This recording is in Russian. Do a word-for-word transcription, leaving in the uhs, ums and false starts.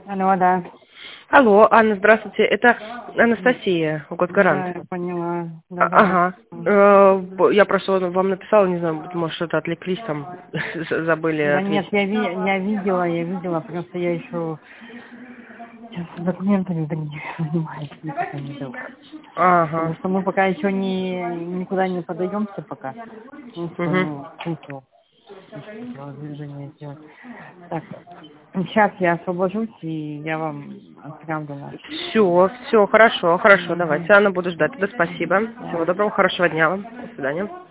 Алло, да. Алло, Анна, здравствуйте. Это Анастасия, Госгарант. Да, я поняла. Да, А- да, да. Ага. Э, б- Я просто вам написала, не знаю, может, что-то отвлеклись там, забыли Да нет, ответить. я, ви я видела, я видела, просто я еще сейчас документами других занимаюсь, никуда не дала. Потому Ага. что мы пока еще не, никуда не подаемся пока. Ну, что, Угу. ну, смысл движение сделать. Так, сейчас я освобожусь, и я вам отправлю наш. Все, все, хорошо, хорошо, давайте. Угу. Анна, буду ждать. Тогда спасибо. Всего доброго, хорошего дня вам. До свидания.